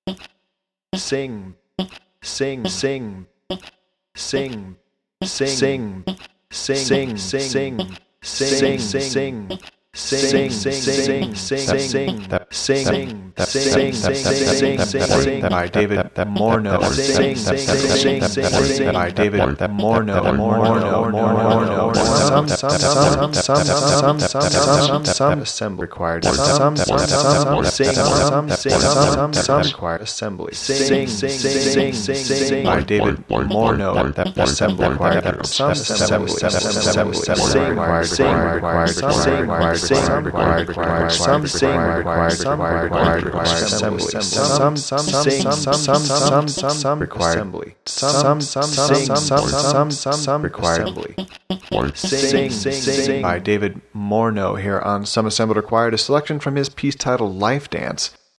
sing, sing, sing, sing, sing, sing, sing, sing, sing, sing. Sing, sing, sing, sing, sing, sing, by David Morneau. By David Morneau. Some assembly required. Some required assembly. By David Morneau. Assembly required. Some assembly required. Some required assembly. Some required assembly. By David Morneau here on Some Assembled Required, a selection from his piece titled Life Dance.